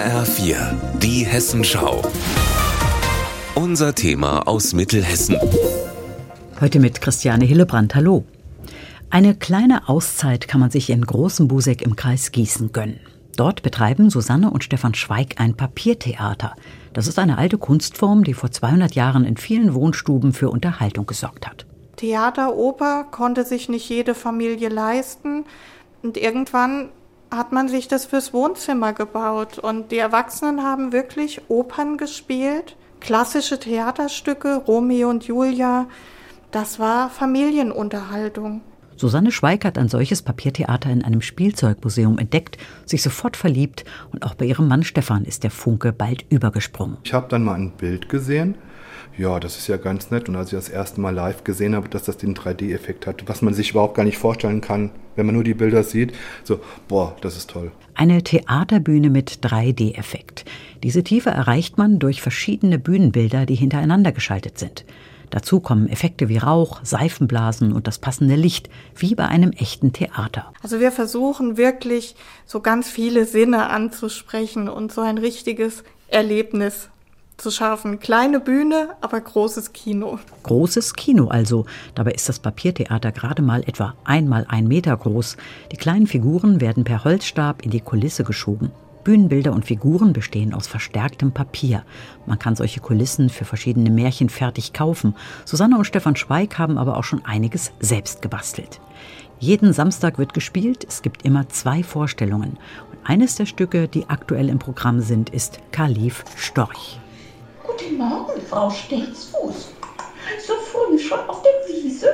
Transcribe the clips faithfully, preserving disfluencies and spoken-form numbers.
H R vier, die Hessenschau. Unser Thema aus Mittelhessen. Heute mit Christiane Hillebrand. Hallo. Eine kleine Auszeit kann man sich in Großenbuseck im Kreis Gießen gönnen. Dort betreiben Susanne und Stefan Schweig ein Papiertheater. Das ist eine alte Kunstform, die vor zweihundert Jahren in vielen Wohnstuben für Unterhaltung gesorgt hat. Theater, Oper konnte sich nicht jede Familie leisten. Und irgendwann hat man sich das fürs Wohnzimmer gebaut. Und die Erwachsenen haben wirklich Opern gespielt, klassische Theaterstücke, Romeo und Julia. Das war Familienunterhaltung. Susanne Schweig hat ein solches Papiertheater in einem Spielzeugmuseum entdeckt, sich sofort verliebt und auch bei ihrem Mann Stefan ist der Funke bald übergesprungen. Ich habe dann mal ein Bild gesehen. Ja, das ist ja ganz nett. Und als ich das erste Mal live gesehen habe, dass das den drei D Effekt hat, was man sich überhaupt gar nicht vorstellen kann, wenn man nur die Bilder sieht, so, boah, das ist toll. Eine Theaterbühne mit drei D Effekt. Diese Tiefe erreicht man durch verschiedene Bühnenbilder, die hintereinander geschaltet sind. Dazu kommen Effekte wie Rauch, Seifenblasen und das passende Licht, wie bei einem echten Theater. Also wir versuchen wirklich so ganz viele Sinne anzusprechen und so ein richtiges Erlebnis zu schaffen. Kleine Bühne, aber großes Kino. Großes Kino also. Dabei ist das Papiertheater gerade mal etwa einmal ein Meter groß. Die kleinen Figuren werden per Holzstab in die Kulisse geschoben. Bühnenbilder und Figuren bestehen aus verstärktem Papier. Man kann solche Kulissen für verschiedene Märchen fertig kaufen. Susanne und Stefan Schweig haben aber auch schon einiges selbst gebastelt. Jeden Samstag wird gespielt, es gibt immer zwei Vorstellungen. Und eines der Stücke, die aktuell im Programm sind, ist Kalif Storch. Guten Morgen, Frau Stetsfuß. So früh schon auf der Wiese?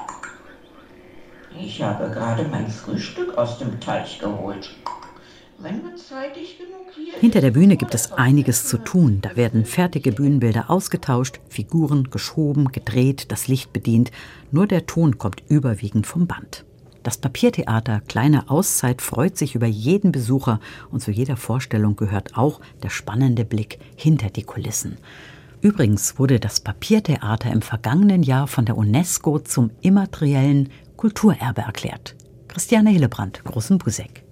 Ich habe gerade mein Frühstück aus dem Teich geholt. Wenn man zeitig genug hier Hinter der Bühne gibt es einiges zu tun. Da werden fertige Bühnenbilder ausgetauscht, Figuren geschoben, gedreht, das Licht bedient. Nur der Ton kommt überwiegend vom Band. Das Papiertheater Kleine Auszeit freut sich über jeden Besucher und zu jeder Vorstellung gehört auch der spannende Blick hinter die Kulissen. Übrigens wurde das Papiertheater im vergangenen Jahr von der UNESCO zum immateriellen Kulturerbe erklärt. Christiane Hillebrand, Großenbuseck.